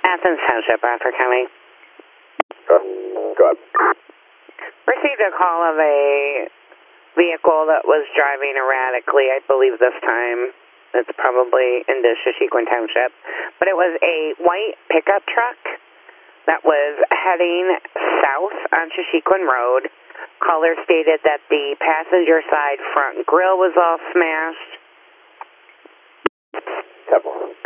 Athens Township, Bradford County. Go ahead. Received a call of a vehicle that was driving erratically, I believe this time. It's probably in the Shashequin Township. But it was a white pickup truck that was heading south on Shashequin Road. Caller stated that the passenger side front grill was all smashed.